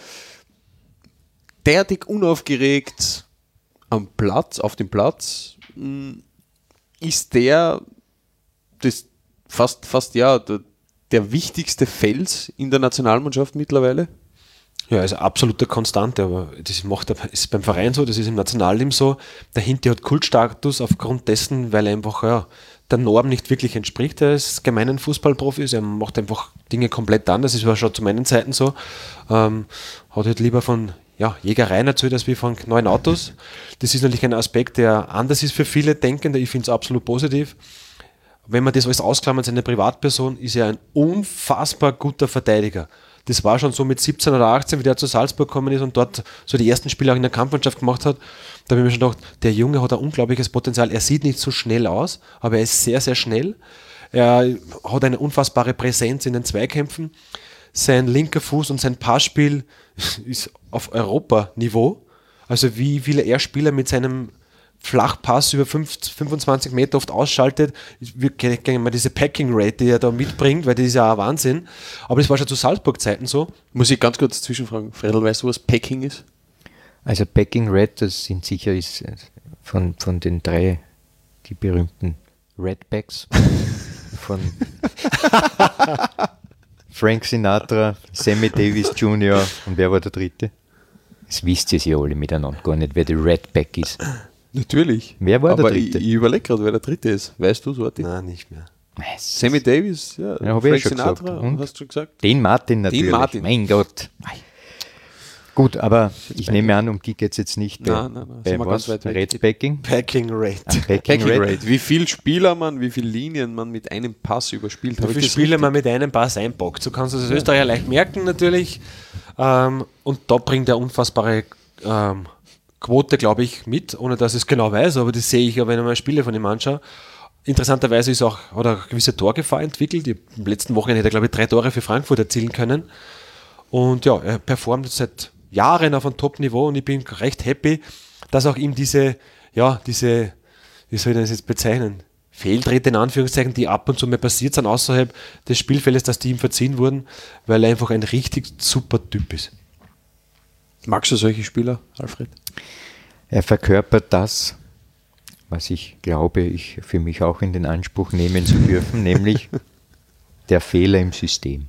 derartig unaufgeregt auf dem Platz, ist der der wichtigste Fels in der Nationalmannschaft mittlerweile? Ja, also absolute Konstante, aber das ist beim Verein so, das ist im Nationalteam so. Der Hinti hat Kultstatus aufgrund dessen, weil er einfach der Norm nicht wirklich entspricht. Er ist gemeinen Fußballprofi, er macht einfach Dinge komplett anders, das war schon zu meinen Zeiten so. Hat halt lieber von Jägereien erzählt, als wie von neuen Autos. Das ist natürlich ein Aspekt, der anders ist für viele Denkende, ich finde es absolut positiv. Wenn man das alles ausklammert, seine Privatperson, ist er ein unfassbar guter Verteidiger. Das war schon so mit 17 oder 18, wie der zu Salzburg gekommen ist und dort so die ersten Spiele auch in der Kampfmannschaft gemacht hat. Da habe ich mir schon gedacht, der Junge hat ein unglaubliches Potenzial. Er sieht nicht so schnell aus, aber er ist sehr, sehr schnell. Er hat eine unfassbare Präsenz in den Zweikämpfen. Sein linker Fuß und sein Passspiel ist auf Europa-Niveau. Also wie viele Spieler mit seinem Flachpass über 25 Meter oft ausschaltet, wir kennen mal diese Packing Rate, die er da mitbringt, weil das ist ja auch Wahnsinn. Aber das war schon zu Salzburg-Zeiten so. Muss ich ganz kurz zwischenfragen, Fredl, weißt du, was Packing ist? Also Packing Rate, das sind sicher von den drei die berühmten Redbacks von Frank Sinatra, Sammy Davis Jr. und wer war der dritte? Das wisst ihr ja alle miteinander gar nicht, wer der Redback ist. Natürlich. Wer war der dritte? Ich überlege gerade, wer der dritte ist. Weißt du, Sorti? Nein, nicht mehr. Sammy Davis, ja Frank Sinatra, hast du schon gesagt? Den Martin natürlich. Den Martin. Mein Gott. Gut, aber ich nehme an, um die geht es jetzt nicht. Nein. Bei was? Redbacking? Packing Rate. Packing Rate. Wie viele Spieler wie viele Linien man mit einem Pass überspielt. Wie viele Spieler man mit einem Pass einpackt. So kannst du das als Österreicher leicht merken natürlich. Und da bringt er unfassbare Quote, glaube ich, mit, ohne dass ich es genau weiß, aber das sehe ich ja, wenn ich mal Spiele von ihm anschaue. Interessanterweise hat er eine gewisse Torgefahr entwickelt. Im letzten Wochenende hätte er, glaube ich, 3 Tore für Frankfurt erzielen können. Und ja, er performt seit Jahren auf einem Top-Niveau und ich bin recht happy, dass auch ihm diese, wie soll ich das jetzt bezeichnen, Fehltritte in Anführungszeichen, die ab und zu mal passiert sind außerhalb des Spielfeldes, dass die ihm verziehen wurden, weil er einfach ein richtig super Typ ist. Magst du solche Spieler, Alfred? Er verkörpert das, was ich glaube, ich für mich auch in den Anspruch nehmen zu dürfen, nämlich der Fehler im System.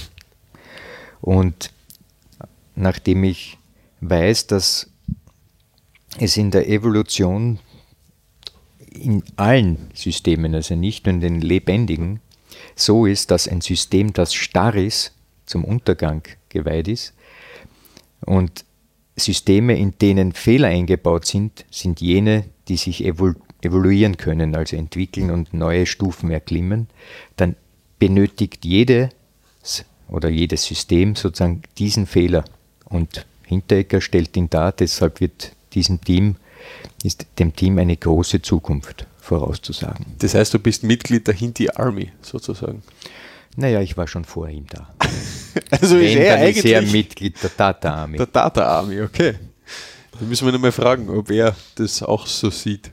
Und nachdem ich weiß, dass es in der Evolution in allen Systemen, also nicht nur in den lebendigen, so ist, dass ein System, das starr ist, zum Untergang geweiht ist. Und Systeme, in denen Fehler eingebaut sind, sind jene, die sich evoluieren können, also entwickeln und neue Stufen erklimmen. Dann benötigt jedes System sozusagen diesen Fehler. Und Hinteregger stellt ihn dar, deshalb ist dem Team eine große Zukunft vorauszusagen. Das heißt, du bist Mitglied der Hinti Army sozusagen. Naja, ich war schon vor ihm da. Also ist er eigentlich eher Mitglied der Tata Army. Der Tata Army, okay. Da müssen wir noch mal fragen, ob er das auch so sieht.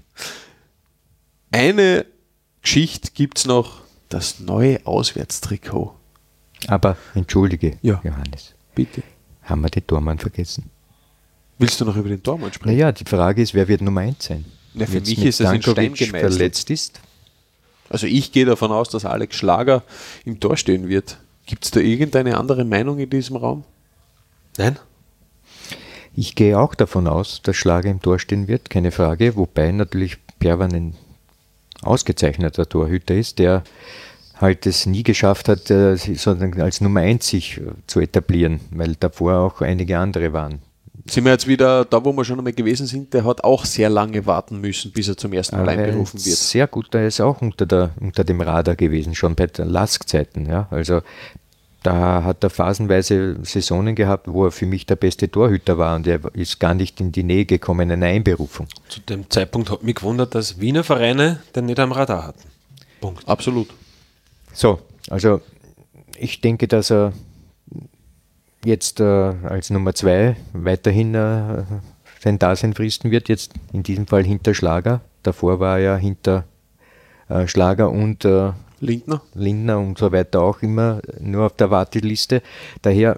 Eine Geschichte gibt es noch, das neue Auswärtstrikot. Aber entschuldige, Ja. Johannes, Bitte. haben wir den Tormann vergessen? Willst du noch über den Tormann sprechen? Naja, die Frage ist, wer wird Nummer 1 sein? Na, für Jetzt mich mit ist es in Stein Dankovic gemeißelt. verletzt ist. Also ich gehe davon aus, dass Alex Schlager im Tor stehen wird. Gibt es da irgendeine andere Meinung in diesem Raum? Nein? Ich gehe auch davon aus, dass Schlager im Tor stehen wird, keine Frage, wobei natürlich Perwan ein ausgezeichneter Torhüter ist, der halt es nie geschafft hat, sondern als Nummer 1 sich zu etablieren, weil davor auch einige andere waren. Sind wir jetzt wieder da, wo wir schon einmal gewesen sind? Der hat auch sehr lange warten müssen, bis er zum ersten Mal einberufen wird. Sehr gut, er ist auch unter dem Radar gewesen, schon bei den Lask-Zeiten. Ja? Also da hat er phasenweise Saisonen gehabt, wo er für mich der beste Torhüter war und er ist gar nicht in die Nähe gekommen einer Einberufung. Zu dem Zeitpunkt hat mich gewundert, dass Wiener Vereine den nicht am Radar hatten. Punkt. Absolut. So, also ich denke, dass er jetzt als Nummer 2 weiterhin sein Dasein fristen wird, jetzt in diesem Fall hinter Schlager. Davor war er hinter Schlager und Lindner und so weiter auch immer nur auf der Warteliste. Daher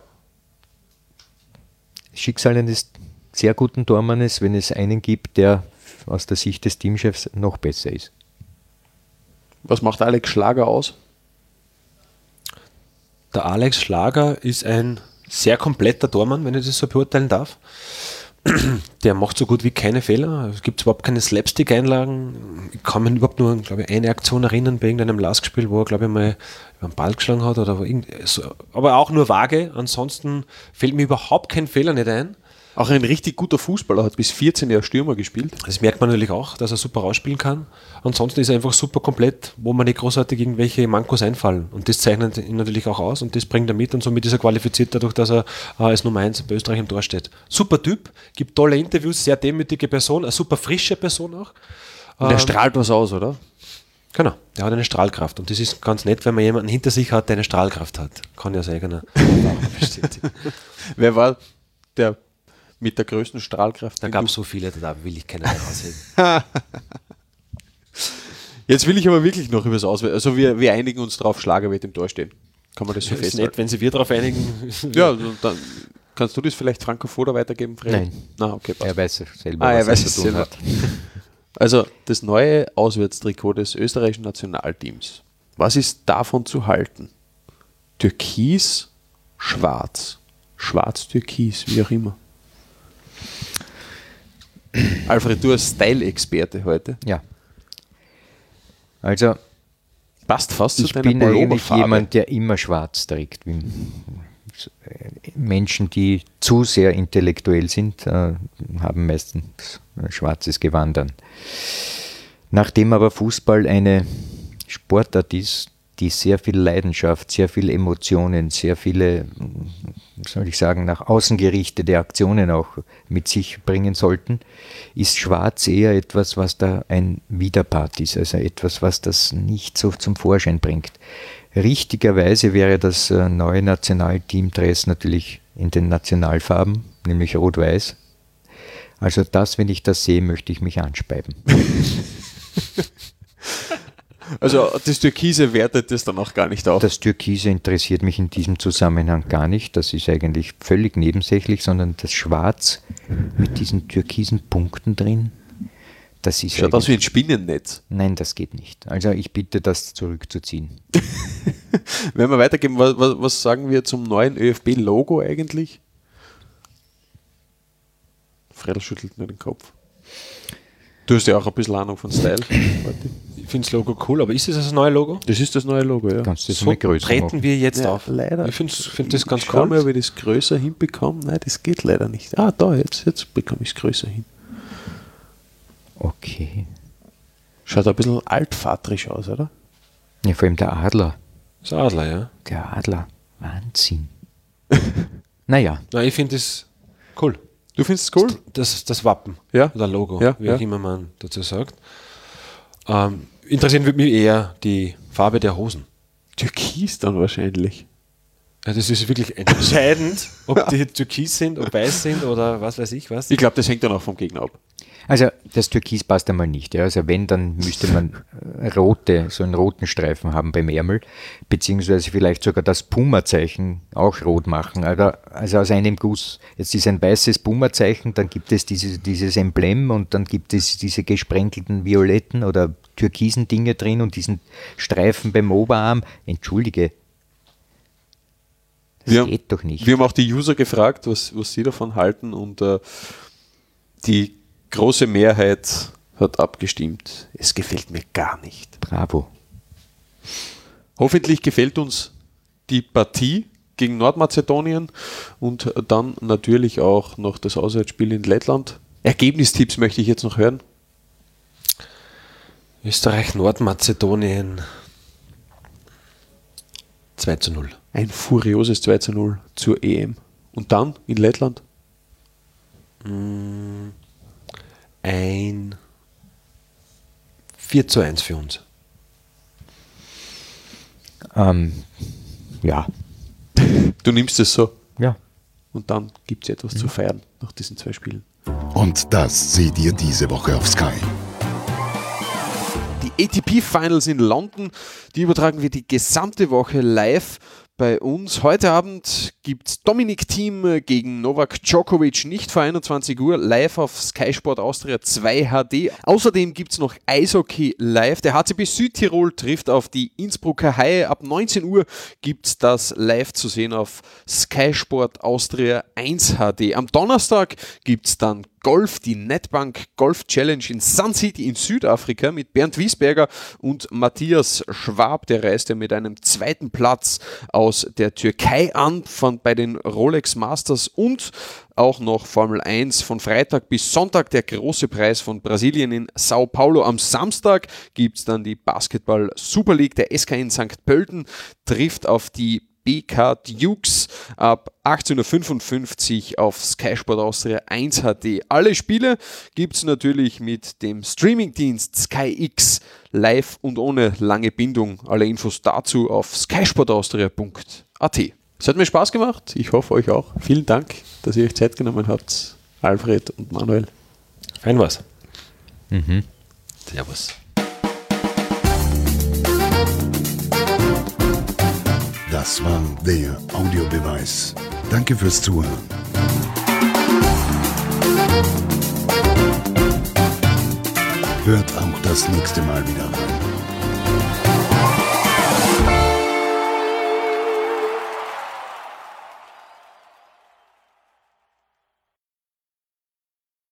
Schicksal eines sehr guten Tormannes, wenn es einen gibt, der aus der Sicht des Teamchefs noch besser ist. Was macht Alex Schlager aus? Der Alex Schlager ist ein sehr kompletter Tormann, wenn ich das so beurteilen darf. Der macht so gut wie keine Fehler. Es gibt überhaupt keine Slapstick-Einlagen. Ich kann mich überhaupt nur, glaube ich, eine Aktion erinnern bei irgendeinem Lask-Spiel, wo er, glaube ich, mal über den Ball geschlagen hat. Aber auch nur vage. Ansonsten fällt mir überhaupt kein Fehler nicht ein. Auch ein richtig guter Fußballer, hat bis 14 Jahre Stürmer gespielt. Das merkt man natürlich auch, dass er super rausspielen kann. Ansonsten ist er einfach super komplett, wo man nicht großartig irgendwelche Mankos einfallen. Und das zeichnet ihn natürlich auch aus und das bringt er mit und somit ist er qualifiziert dadurch, dass er als Nummer 1 bei Österreich im Tor steht. Super Typ, gibt tolle Interviews, sehr demütige Person, eine super frische Person auch. Und der strahlt was aus, oder? Genau, der hat eine Strahlkraft und das ist ganz nett, wenn man jemanden hinter sich hat, der eine Strahlkraft hat. Kann ja aus eigener bestätigen. Wer war der mit der größten Strahlkraft? Da gab es so viele, da will ich keinen herausheben. Jetzt will ich aber wirklich noch über das Auswählen. Also wir einigen uns drauf, Schlager wird im Tor stehen. Kann man das so Das ist festhalten? nett, wenn sie wir darauf einigen. Ja, also dann kannst du das vielleicht Franco Foda weitergeben, Fred? Nein. Na, okay, passt. Er weiß es selber, Er was weiß er es zu tun selber. hat. Also das neue Auswärtstrikot des österreichischen Nationalteams. Was ist davon zu halten? Türkis, schwarz. Schwarz-Türkis, wie auch immer. Alfred, du als Style-Experte heute. Ja. Also Passt fast zu ich deiner bin eigentlich Pulloverfarbe. jemand, der immer schwarz trägt. Menschen, die zu sehr intellektuell sind, haben meistens schwarzes Gewand an. Nachdem aber Fußball eine Sportart ist, die sehr viel Leidenschaft, sehr viele Emotionen, sehr viele, soll ich sagen, nach außen gerichtete Aktionen auch mit sich bringen sollten, ist Schwarz eher etwas, was da ein Widerpart ist, also etwas, was das nicht so zum Vorschein bringt. Richtigerweise wäre das neue Nationalteam-Dress natürlich in den Nationalfarben, nämlich Rot-Weiß. Also das, wenn ich das sehe, möchte ich mich anspeiben. Also das Türkise wertet das dann auch gar nicht auf. Das Türkise interessiert mich in diesem Zusammenhang gar nicht. Das ist eigentlich völlig nebensächlich, sondern das Schwarz mit diesen türkisen Punkten drin, Das ist Schaut aus wie ein Spinnennetz. Nein, das geht nicht. Also ich bitte, das zurückzuziehen. Wenn wir weitergehen, was sagen wir zum neuen ÖFB-Logo eigentlich? Fredel schüttelt nur den Kopf. Du hast ja auch ein bisschen Ahnung von Style. Ich finde das Logo cool, aber ist es das neue Logo? Das ist das neue Logo, ja. Kannst du das So mal größer treten machen? wir jetzt Ja, auf. leider. Ich finde das ganz Schau mal, cool. ob ich das größer hinbekomme. Nein, das geht leider nicht. Ah, da, jetzt bekomme ich es größer hin. Okay. Schaut ein bisschen altvaterisch aus, oder? Ja, vor allem der Adler. Das Adler, ja. Der Adler. Wahnsinn. Naja, Nein, ich finde das cool. Du findest es cool? Das Wappen, Ja. oder Logo, Ja, wie ja. auch immer man dazu sagt. Interessieren würde mich eher die Farbe der Hosen. Türkis dann wahrscheinlich. Ja, das ist wirklich entscheidend, ob die türkis sind, ob weiß sind oder was weiß ich was. Ich glaube, das hängt dann auch vom Gegner ab. also das Türkis passt einmal nicht. Ja. Also wenn, dann müsste man so einen roten Streifen haben beim Ärmel, beziehungsweise vielleicht sogar das Puma-Zeichen auch rot machen. Also aus einem Guss. Jetzt ist ein weißes Puma-Zeichen, dann gibt es dieses Emblem und dann gibt es diese gesprenkelten violetten oder türkisen Dinge drin und diesen Streifen beim Oberarm. Entschuldige, das geht doch nicht. Wir haben auch die User gefragt, was sie davon halten, und die große Mehrheit hat abgestimmt. Es gefällt mir gar nicht. Bravo. Hoffentlich gefällt uns die Partie gegen Nordmazedonien und dann natürlich auch noch das Auswärtsspiel in Lettland. Ergebnistipps möchte ich jetzt noch hören. Österreich, Nordmazedonien 2:0. Ein furioses 2:0 zur EM. Und dann in Lettland? Ein 4:1 für uns. Ja. Du nimmst es so. Ja. Und dann gibt es etwas zu feiern nach diesen 2 Spielen. Und das seht ihr diese Woche auf Sky. Die ATP Finals in London, die übertragen wir die gesamte Woche live bei uns. Heute Abend gibt es Dominic Thiem gegen Novak Djokovic, nicht vor 21 Uhr, live auf Sky Sport Austria 2 HD. Außerdem gibt es noch Eishockey live. Der HCB Südtirol trifft auf die Innsbrucker Haie. Ab 19 Uhr gibt es das live zu sehen auf Sky Sport Austria 1 HD. Am Donnerstag gibt es dann Golf, die Netbank Golf Challenge in Sun City in Südafrika mit Bernd Wiesberger und Matthias Schwab. Der reist ja mit einem 2. Platz aus der Türkei an bei den Rolex Masters, und auch noch Formel 1 von Freitag bis Sonntag, der große Preis von Brasilien in Sao Paulo. Am Samstag gibt es dann die Basketball Super League. Der SKN St. Pölten trifft auf die BK Dukes ab 18:55 Uhr auf Sky Sport Austria 1 HD. Alle Spiele gibt es natürlich mit dem Streamingdienst SkyX live und ohne lange Bindung. Alle Infos dazu auf skysportaustria.at. Es hat mir Spaß gemacht, ich hoffe euch auch. Vielen Dank, dass ihr euch Zeit genommen habt, Alfred und Manuel. Fein war's. Servus. Das war der Audiobeweis. Danke fürs Zuhören. Hört auch das nächste Mal wieder rein.